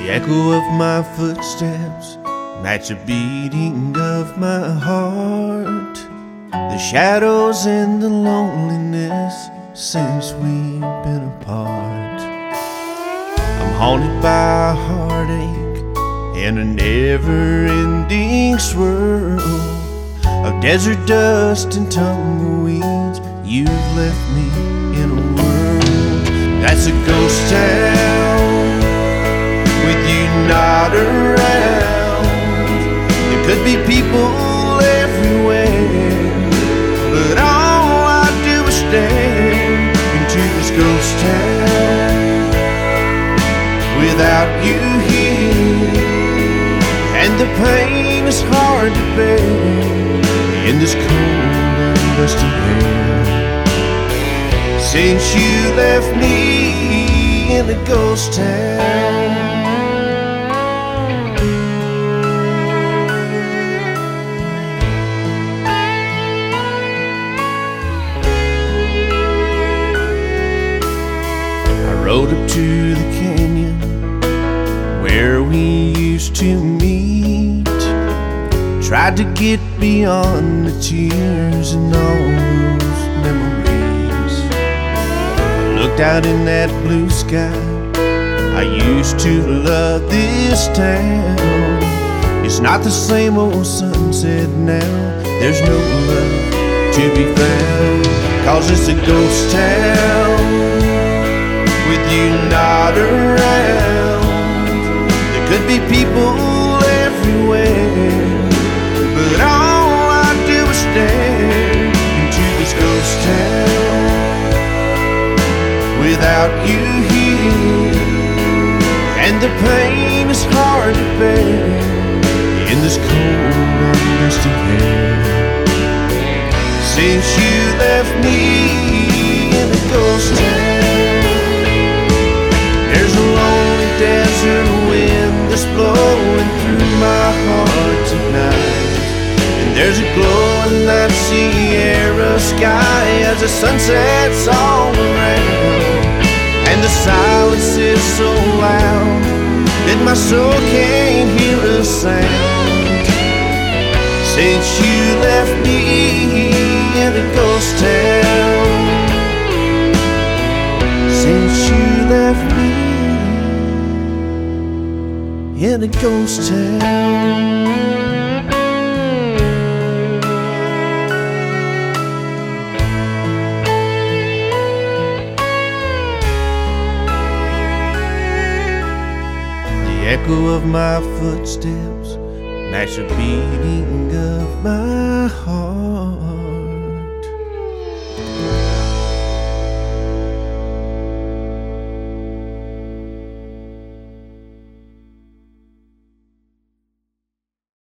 echo of my footsteps match the beating of my heart. The shadows and the loneliness since we've been apart. I'm haunted by a heartache and a never-ending swirl of desert dust and tumbleweeds. You've left me in a world that's a ghost town with you not around. There could be people everywhere, but all I do is stare into this ghost town without you here. And the pain is hard to bear in this cold and dusty air. Since you left me in a ghost town. I rode up to the canyon where we used to meet. Tried to get beyond the tears and all those memories. I looked out in that blue sky. I used to love this town. It's not the same old sunset now. There's no love to be found, 'cause it's a ghost town with you not around. There could be people everywhere, but all I do is stare into this ghost town without you here. And the pain is hard to bear in this cold and dusty air. Since you left me in a ghost town, there's a lonely desert wind that's blowing through my heart tonight. And there's a glow in that Sierra sky as the sun sets all around. And the silence is so loud that my soul can't hear a sound. Since you left me in a ghost town, since you left me in a ghost town. The echo of my footsteps match the beating of my heart.